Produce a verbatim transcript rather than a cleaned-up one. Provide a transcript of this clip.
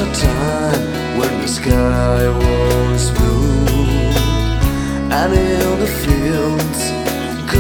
a time when the sky was blue, and in the field